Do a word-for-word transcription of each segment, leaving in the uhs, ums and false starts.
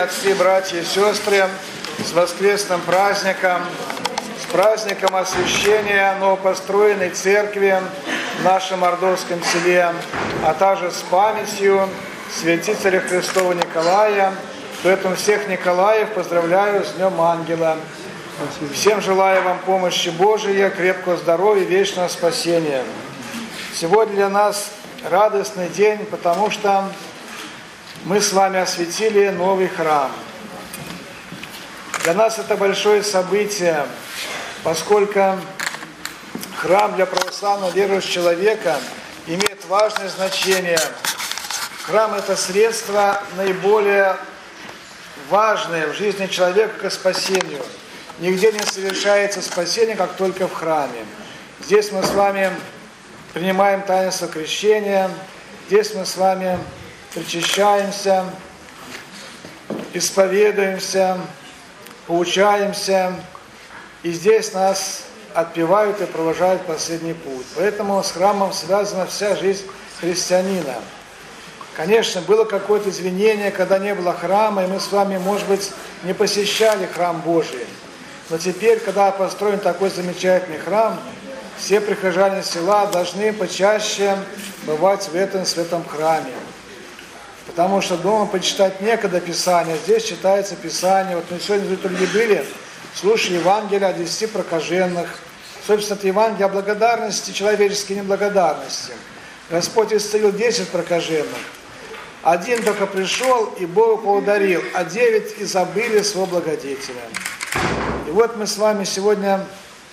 отцы, братья и сестры, с воскресным праздником, с праздником освящения новопостроенной церкви в нашем Мордовском селе, а также с памятью святителя Христова Николая. Поэтому всех Николаев поздравляю с Днем Ангела. Всем желаю вам помощи Божией, крепкого здоровья, вечного спасения. Сегодня для нас радостный день, потому что мы с вами осветили новый храм. Для нас это большое событие, поскольку храм для православного верующего человека имеет важное значение. Храм – это средство наиболее важное в жизни человека к спасению. Нигде не совершается спасение, как только в храме. Здесь мы с вами принимаем таинство крещения, здесь мы с вами причащаемся, исповедуемся, поучаемся, и здесь нас отпевают и провожают в последний путь. Поэтому с храмом связана вся жизнь христианина. Конечно, было какое-то извинение, когда не было храма, и мы с вами, может быть, не посещали храм Божий. Но теперь, когда построен такой замечательный храм, все прихожане села должны почаще бывать в этом святом храме. Потому что дома почитать некогда Писание, здесь читается Писание. Вот мы сегодня в литургии были, слушали Евангелие о десяти прокаженных. Собственно, это Евангелие о благодарности, человеческой неблагодарности. Господь исцелил десять прокаженных. Один только пришел и Богу поблагодарил, а девять и забыли своего благодетеля. И вот мы с вами сегодня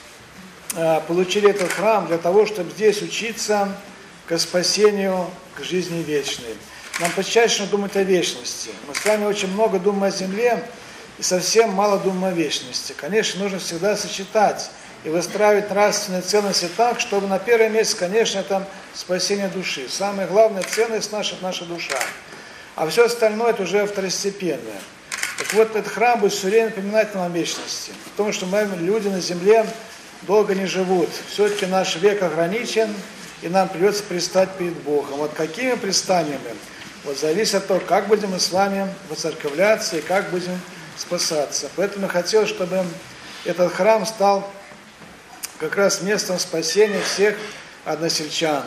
э, получили этот храм для того, чтобы здесь учиться к спасению, к жизни вечной. Нам почаще думать о вечности. Мы с вами очень много думаем о земле и совсем мало думаем о вечности. Конечно, нужно всегда сочетать и выстраивать нравственные ценности так, чтобы на первом месте, конечно, это спасение души. Самая главная ценность наша – наша душа. А все остальное – это уже второстепенное. Так вот, этот храм будет все время напоминать нам о вечности. Потому что мы, люди на земле, долго не живут. Все-таки наш век ограничен, и нам придется предстать перед Богом. Вот какими предстаниями? Вот зависит от того, как будем мы с вами воцерковляться и как будем спасаться. Поэтому я хотел, чтобы этот храм стал как раз местом спасения всех односельчан.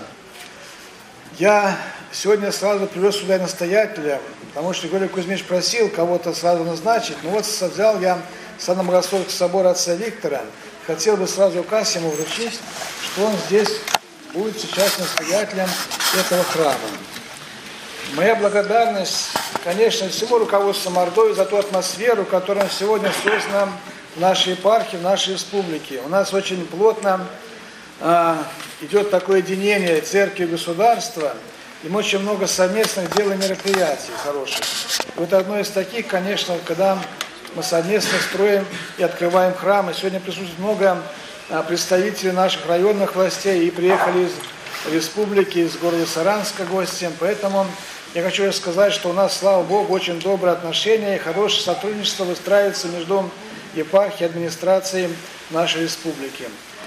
Я сегодня сразу привез сюда настоятеля, потому что Григорий Кузьмич просил кого-то сразу назначить. Ну вот взял я Санно-Богословский собор отца Виктора, хотел бы сразу указ ему вручить, что он здесь будет сейчас настоятелем этого храма. Моя благодарность, конечно, всему руководству Мордовии за ту атмосферу, которая сегодня создана в нашей епархии, в нашей республике. У нас очень плотно э, идет такое единение церкви и государства, и мы очень много совместных делаем мероприятий хороших. И вот одно из таких, конечно, когда мы совместно строим и открываем храмы. Сегодня присутствует много э, представителей наших районных властей и приехали из республики, из города Саранска гостем, поэтому я хочу сказать, что у нас, слава Богу, очень добрые отношения и хорошее сотрудничество выстраивается между епархией и администрацией нашей республики.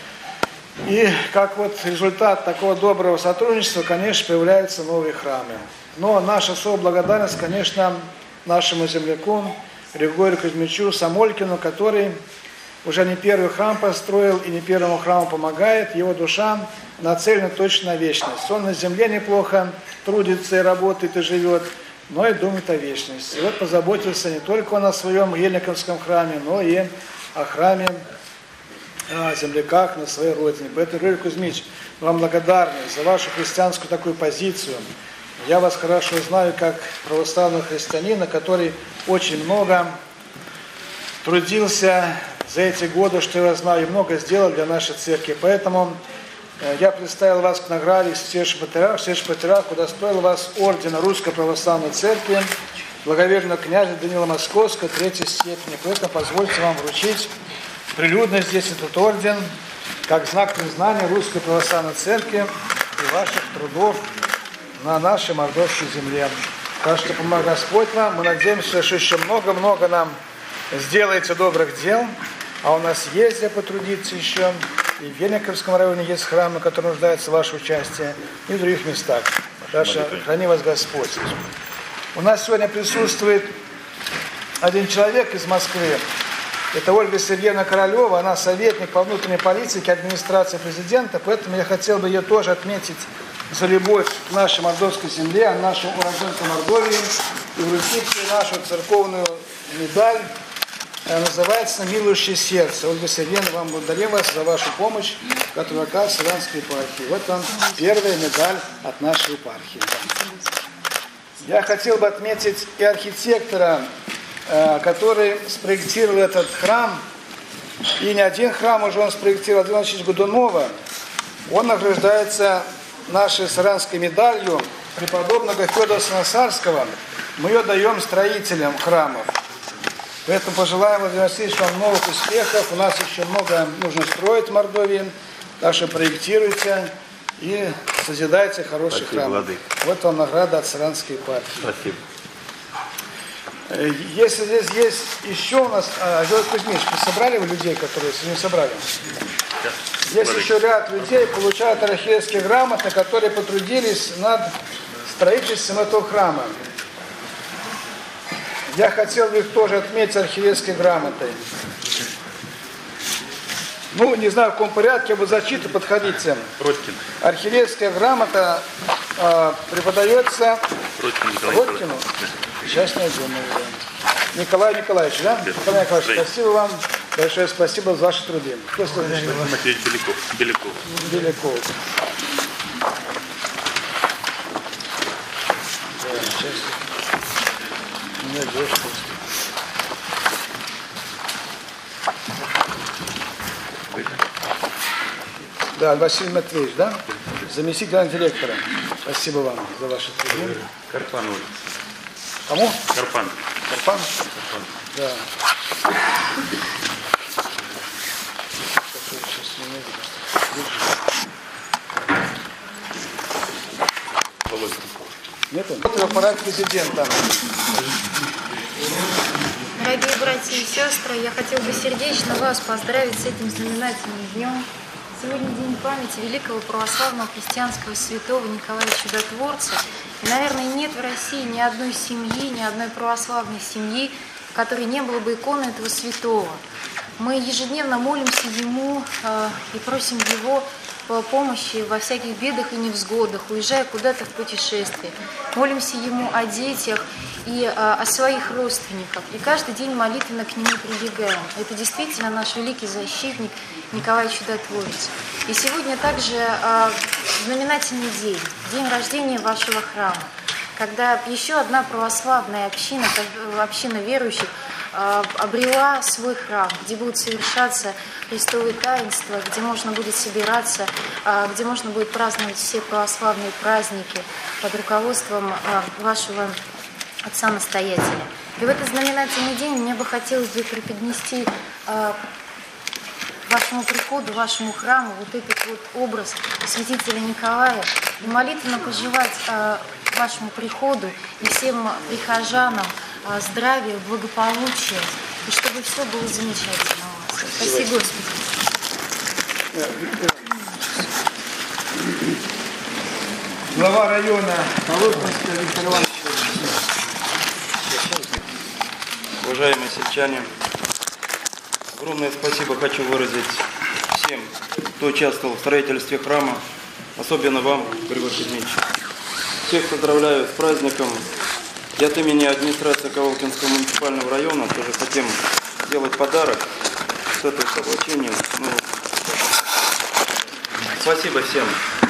И как вот результат такого доброго сотрудничества, конечно, появляются новые храмы. Но наша особая благодарность, конечно, нашему земляку Григорию Кузьмичу Самолькину, который уже не первый храм построил и не первому храму помогает. Его душа нацелена точно на вечность. Он на земле неплохо трудится и работает и живет, но и думает о вечности. И вот позаботился не только он о своем Ельниковском храме, но и о храме, о земляках на своей родине. Поэтому, Григорий Кузьмич, мы вам благодарны за вашу христианскую такую позицию. Я вас хорошо знаю как православного христианина, который очень много трудился за эти годы, что я знаю, и много сделал для нашей церкви. Поэтому я представил вас к награде Святейшего Патриарха, Святейшего Патриарха, удостоил вас ордена Русской Православной Церкви, благоверного князя Данила Московского, третьей степени. Поэтому позвольте вам вручить прилюдно здесь этот орден, как знак признания Русской Православной Церкви и ваших трудов на нашей мордовской земле. Так что помог Господь вам. Мы надеемся, что еще много-много нам сделаете добрых дел, а у нас есть где потрудиться еще. И в Ельниковском районе есть храмы, которые нуждаются в ваше участие, и в других местах. Так что храни вас Господь. У нас сегодня присутствует один человек из Москвы. Это Ольга Сергеевна Королева, она советник по внутренней политике администрации президента, поэтому я хотел бы ее тоже отметить за любовь к нашей мордовской земле, нашим уроженцам Мордовии, и вручить нашу церковную медаль, называется «Милующее сердце». Ольга Сергеевна, вам благодарим вас за вашу помощь, которую оказывает Саранской епархии. Вот вам первая медаль от нашей епархии. Я хотел бы отметить и архитектора, который спроектировал этот храм, и не один храм уже он спроектировал, Владимира Владимировича Годунова. Он награждается нашей саранской медалью преподобного Федора Сыносарского. Мы ее даем строителям храмов. Поэтому пожелаем, Владимир Васильевич, вам новых успехов. У нас еще много нужно строить в Мордовии, так что проектируйте и созидайте хороший Спасибо, храм. Владыка. Вот вам награда от Саранской епархии. Спасибо. Если здесь есть еще у нас, Георгий Кузьмич, вы собрали вы людей, которые не собрали? Да. Есть еще ряд людей, получают архиерейские грамоты, которые потрудились над строительством этого храма. Я хотел бы их тоже отметить архиерейской грамотой. Ну, не знаю, в каком порядке, вы зачитывайте, подходите. Роткин. Архиерейская грамота э, преподается Роткин Николай Роткину. Сейчас найдем, наверное. Николай Николаевич, да? Да. Николай Николаевич, Да. спасибо вам. Большое спасибо за ваши труды. Кто следующий? Матвеевич Беляков. Беляков. Беляков. Да, сейчас. Не дождь. Да, Василий Матвеевич, да? Заместитель главного директора. Спасибо вам за ваши труды. Карпан. Кому? Карпан. Карпан? Карпан. Да. Володя. Нету? Вот аппарат президента. Дорогие братья и сестры, я хотел бы сердечно вас поздравить с этим знаменательным днем. Сегодня день памяти великого православного христианского святого Николая Чудотворца. И, наверное, нет в России ни одной семьи, ни одной православной семьи, в которой не было бы иконы этого святого. Мы ежедневно молимся Ему э, и просим Его по помощи во всяких бедах и невзгодах, уезжая куда-то в путешествие. Молимся Ему о детях и э, о своих родственниках. И каждый день молитвенно к Нему прибегаем. Это действительно наш великий защитник Николай Чудотворец. И сегодня также э, знаменательный день, день рождения вашего храма, когда еще одна православная община, община верующих, обрела свой храм, где будут совершаться Христовые таинства, где можно будет собираться, где можно будет праздновать все православные праздники под руководством вашего отца-настоятеля. И в этот знаменательный день мне бы хотелось бы преподнести вашему приходу, вашему храму вот этот вот образ святителя Николая и молитвенно пожелать вашему приходу и всем прихожанам здравия, благополучия, и чтобы все было замечательно у вас. Спасибо, Господи. Глава района Полотнинска Виктор Иванович. Уважаемые сельчане, огромное спасибо хочу выразить всем, кто участвовал в строительстве храма, особенно вам, Григорий Кузьмич. Всех поздравляю с праздником. И от имени администрации Ковылкинского муниципального района тоже хотим сделать подарок с этого соблачения. Ну, спасибо всем.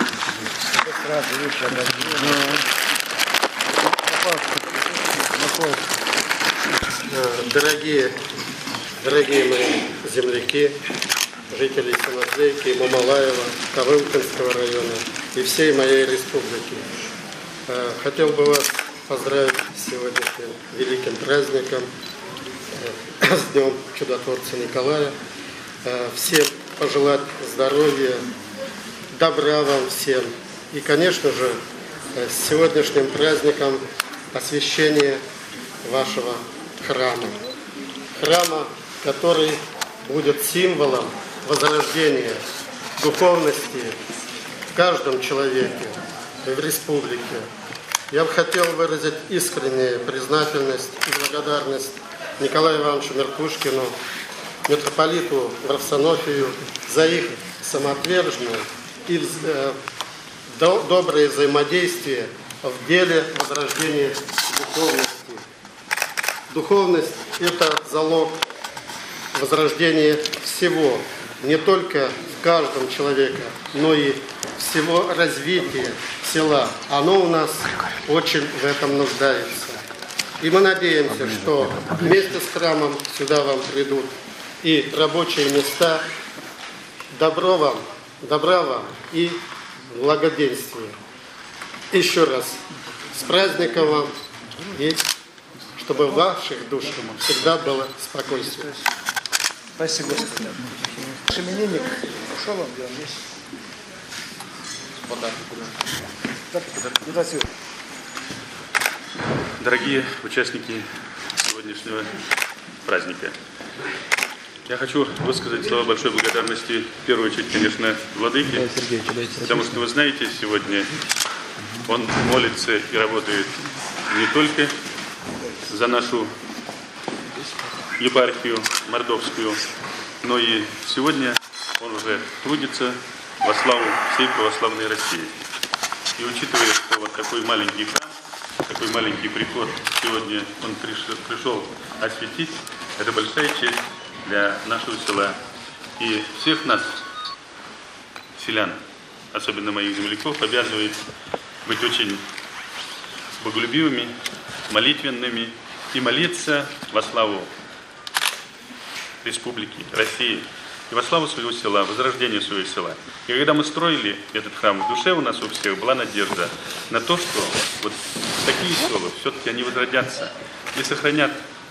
Дорогие, дорогие мои земляки, жители Саназдейки, Мамалаева, Ковылкинского района и всей моей республики, хотел бы вас поздравить с сегодняшним великим праздником, с Днем Чудотворца Николая. Всем пожелать здоровья, добра вам всем. И, конечно же, с сегодняшним праздником освящения вашего храма. Храма, который будет символом возрождения духовности в каждом человеке и в республике. Я бы хотел выразить искреннюю признательность и благодарность Николаю Ивановичу Меркушкину, митрополиту Варсонофию за их самоотверженное и э, до, доброе взаимодействие в деле возрождения духовности. Духовность – это залог возрождения всего, не только в каждом человеке, но и всего развития села. Оно у нас очень в этом нуждается. И мы надеемся, что вместе с храмом сюда вам придут и рабочие места. Добро вам, добра вам и благоденствия. Еще раз, с праздником вам и чтобы в ваших душах всегда было спокойствие. Спасибо, Господи. Наш именинник ушел, он где он есть? Подарок. Дорогие участники сегодняшнего праздника, я хочу высказать слова большой благодарности, в первую очередь, конечно, Владыке, потому что, вы знаете, сегодня он молится и работает не только за нашу епархию мордовскую, но и сегодня он уже трудится во славу всей православной России. И учитывая, что вот такой маленький храм, такой маленький приход сегодня он пришел, пришел осветить, это большая честь для нашего села и всех нас, селян, особенно моих земляков, обязывает быть очень боголюбивыми, молитвенными и молиться во славу Республики России и во славу своего села, возрождения своего села. И когда мы строили этот храм, в душе у нас у всех была надежда на то, что вот такие села все-таки они возродятся и сохранят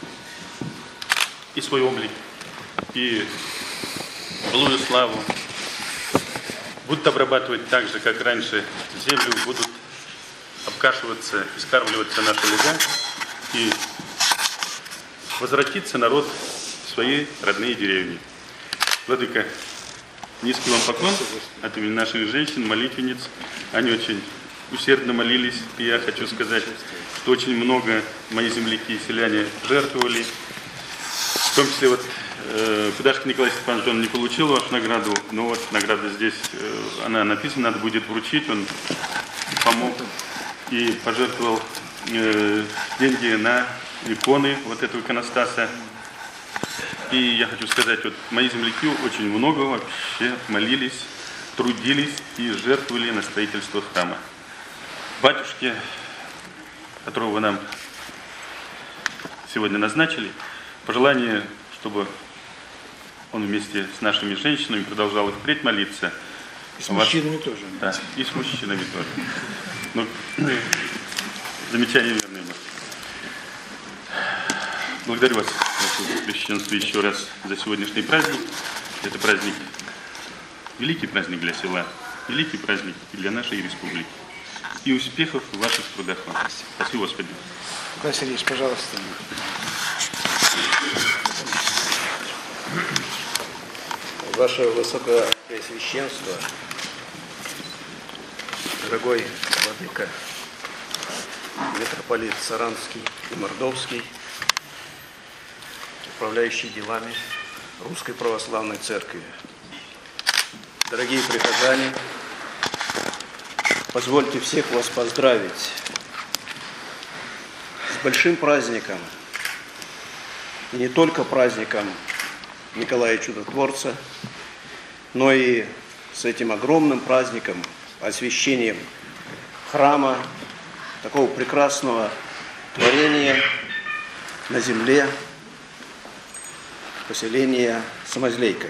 и свой облик, и былую славу, будут обрабатывать так же, как раньше землю, будут обкашиваться и скармливаться наши луга, и возвратится народ в свои родные деревни. Владыка, низкий вам поклон от имени наших женщин, молитвенниц. Они очень усердно молились, и я хочу сказать, что очень много мои земляки и селяне жертвовали. В том числе вот э, Кудашко Николай Степанович, он не получил вашу награду, но вот награда здесь, э, она написана, надо будет вручить, он помог и пожертвовал э, деньги на иконы вот этого иконостаса. И я хочу сказать, вот мои земляки очень много вообще молились, трудились и жертвовали на строительство храма. Батюшке, которого вы нам сегодня назначили, пожелание, чтобы он вместе с нашими женщинами продолжал и впредь молиться. И с мужчинами тоже. Да, и с мужчинами тоже. Ну, замечание верное. Благодарю вас, ваше Пресвященство, еще раз за сегодняшний праздник. Это праздник, великий праздник для села, великий праздник и для нашей республики. И успехов в ваших трудах вам. Спасибо, Господи. Николай Сергеевич, пожалуйста. Ваше Высокопреосвященство, дорогой владыка, митрополит Саранский и Мордовский, управляющий делами Русской Православной Церкви, дорогие прихожане, позвольте всех вас поздравить с большим праздником, и не только праздником Николая Чудотворца, но и с этим огромным праздником, освящением храма, такого прекрасного творения на земле, поселения Самозлейка.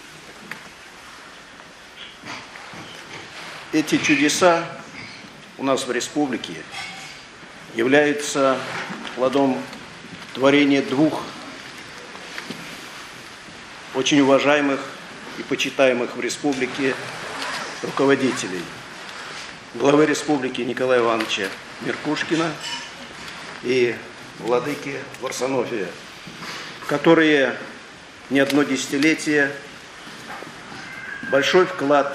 Эти чудеса у нас в республике являются плодом творения двух очень уважаемых и почитаемых в республике руководителей. Главы республики Николая Ивановича Меркушкина и владыки Варсонофия, которые не одно десятилетие большой вклад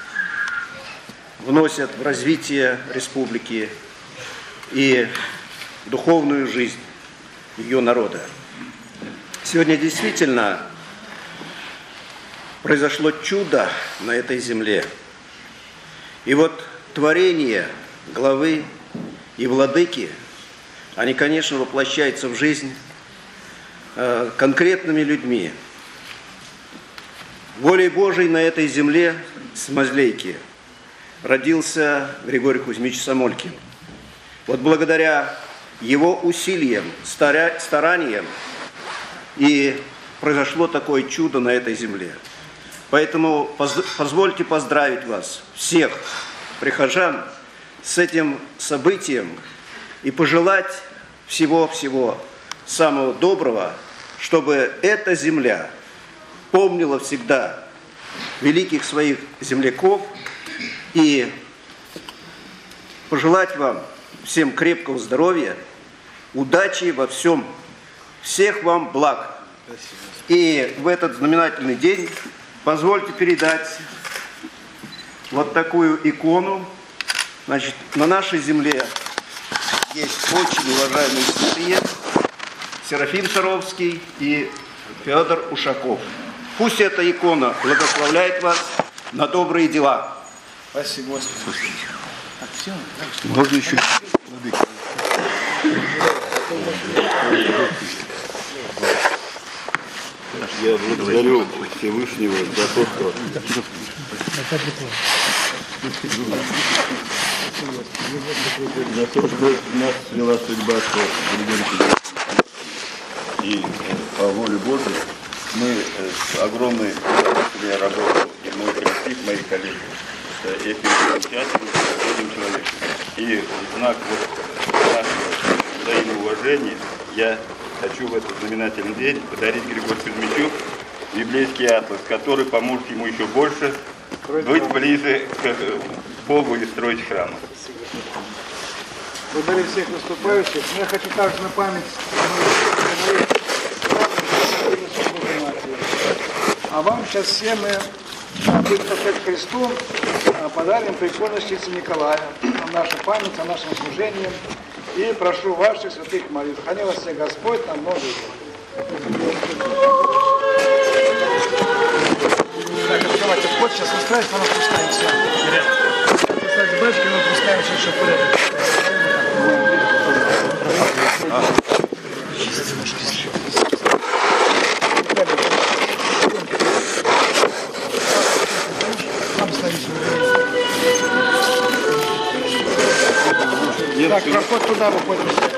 вносят в развитие республики и духовную жизнь ее народа. Сегодня действительно произошло чудо на этой земле. И вот творение главы и владыки, они, конечно, воплощаются в жизнь э, конкретными людьми. Волей Божией на этой земле, с Мазлейки, родился Григорий Кузьмич Самолькин. Вот благодаря его усилиям, стараниям и произошло такое чудо на этой земле. Поэтому позвольте поздравить вас, всех прихожан, с этим событием и пожелать всего-всего самого доброго, чтобы эта земля помнила всегда великих своих земляков, и пожелать вам всем крепкого здоровья, удачи во всем, всех вам благ. И в этот знаменательный день позвольте передать вот такую икону. Значит, на нашей земле есть очень уважаемые святые Серафим Саровский и Федор Ушаков. Пусть эта икона благословляет вас на добрые дела. Спасибо, Господи. Так, все? Можно еще? Я благодарю Всевышнего за то, что за то, что нас свела судьба с и по воле Божией мы с огромной я работал, и мой коллектив, мои коллеги, этим участвуем, этим человеком. И в знак вот нашего взаимоуважения я хочу в этот знаменательный день подарить Григорию Кузьмичу библейский атлас, который поможет ему еще больше быть ближе к Богу и строить храмы. Благодарю всех выступающих. Но я хочу также на память а вам сейчас все мы будем поставить крестом, подарим прикольно Святого Николая на нашу память, о нашем служении. И прошу ваших святых молитв. Храни вас всех Господь на много лет. Так, открывайте вход, сейчас устраивать, мы опускаем все. Поставьте бачки, мы опускаем все, чтобы порядок. Так, проход туда выходим.